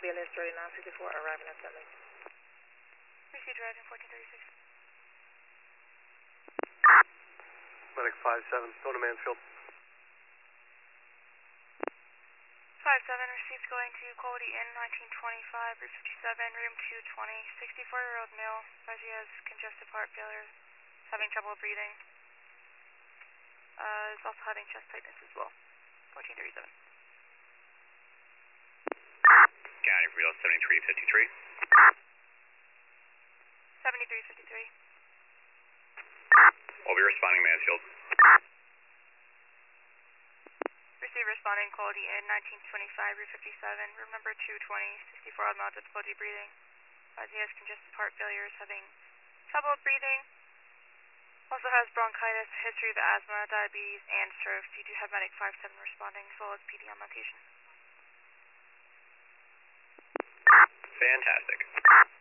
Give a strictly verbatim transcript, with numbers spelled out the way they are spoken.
B L S thirty-nine sixty-four arriving at Saint Louis. Received driving fourteen thirty-six. Medic five seven, go to Mansfield. five seven, received going to Quality Inn, nineteen twenty-five, Route fifty-seven, room two twenty, sixty-four-year-old male, says he has congestive heart failure, having trouble breathing. Uh, is also having chest tightness as well. fourteen thirty-seven. County Real seventy-three fifty-three. seventy-three fifty-three. We'll be responding Mansfield. Receive responding Quality Inn, nineteen twenty-five, Route fifty-seven, room number two twenty, sixty-four-year-old male, difficulty breathing. As he has congestive heart failure, is having trouble breathing. Also has bronchitis, history of asthma, diabetes, and stroke. You do have Medic five seven responding, as well as P D on location. Fantastic.